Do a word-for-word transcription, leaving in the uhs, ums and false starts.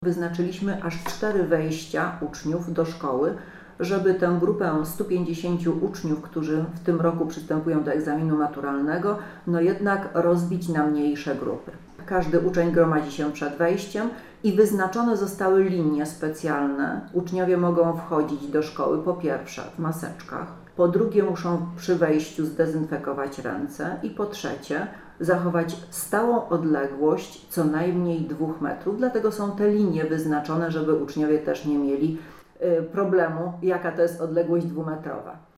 Wyznaczyliśmy aż cztery wejścia uczniów do szkoły, żeby tę grupę stu pięćdziesięciu uczniów, którzy w tym roku przystępują do egzaminu maturalnego, no jednak rozbić na mniejsze grupy. Każdy uczeń gromadzi się przed wejściem i wyznaczone zostały linie specjalne. Uczniowie mogą wchodzić do szkoły po pierwsze w maseczkach, po drugie muszą przy wejściu zdezynfekować ręce i po trzecie zachować stałą odległość co najmniej dwóch metrów. Dlatego są te linie wyznaczone, żeby uczniowie też nie mieli problemu, jaka to jest odległość dwumetrowa.